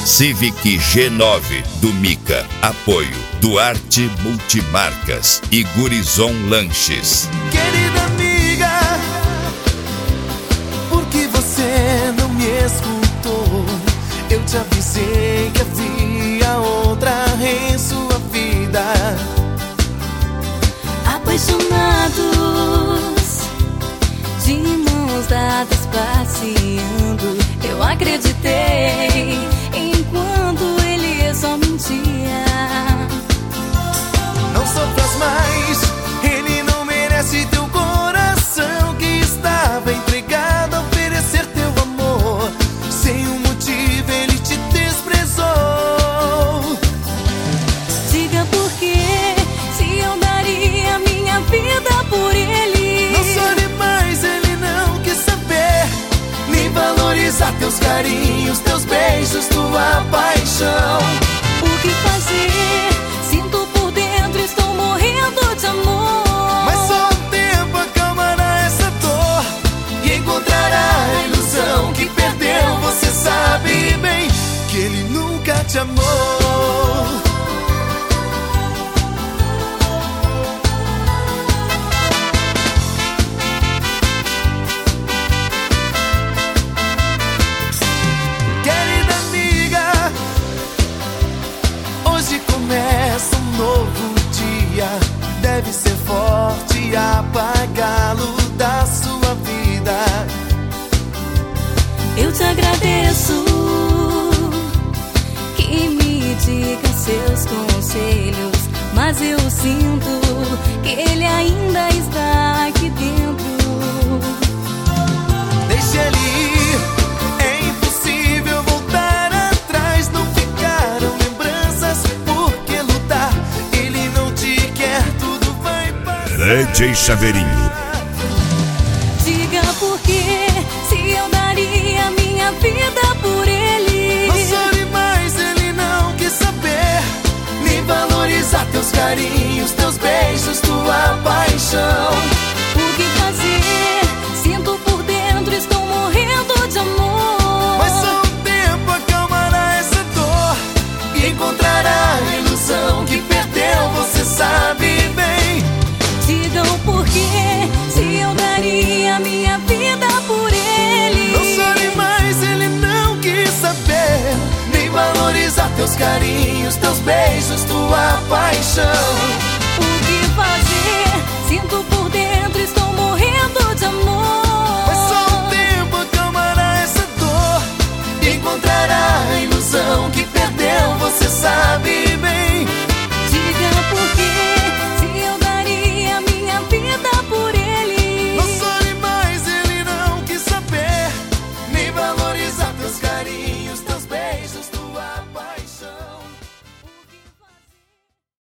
Civic G9 do Mica. Apoio Duarte Multimarcas e Gurizon Lanches. Querida amiga, por que você não me escutou? Eu te avisei que havia outra em sua vida. Apaixonados, de mãos dadas passeando, eu acreditei enquanto ele só mentia. Não sofras mais, ele não merece teu coração que estava entregado a oferecer teu amor. Sem um motivo ele te desprezou. Diga por quê, se eu daria minha vida por ele. Não chore mais, ele não quis saber, nem valorizar teus carinhos, teus beijos, tua paixão. O que fazer? Sinto por dentro, estou morrendo de amor. Mas só o tempo acalmará essa dor e encontrará a ilusão que perdeu. Você sabe bem que ele nunca te amou. Querida amiga, hoje começa um novo dia. Deve ser forte e apagá-lo da sua vida. Eu te agradeço que me diga seus conselhos, mas eu sinto que ele ainda está aqui dentro. Deixa ele ir, é impossível voltar atrás. Não ficaram lembranças por que lutar. Ele não te quer, tudo vai passar. DJ Chaveirinho. Diga por quê, se eu daria minha vida por ele. Não chore mais, ele não quis saber, nem valorizar teus carinhos, teus beijos, tua paixão. O que fazer? Sinto por dentro, estou morrendo de amor. Mas só o tempo acalmará essa dor e encontrará a ilusão que perdeu. Você sabe bem. Digam por quê, se eu daria minha vida por ele. Não chore mais, ele não quis saber, nem valorizar teus carinhos, teus beijos, tua paixão. O que fazer? Sinto por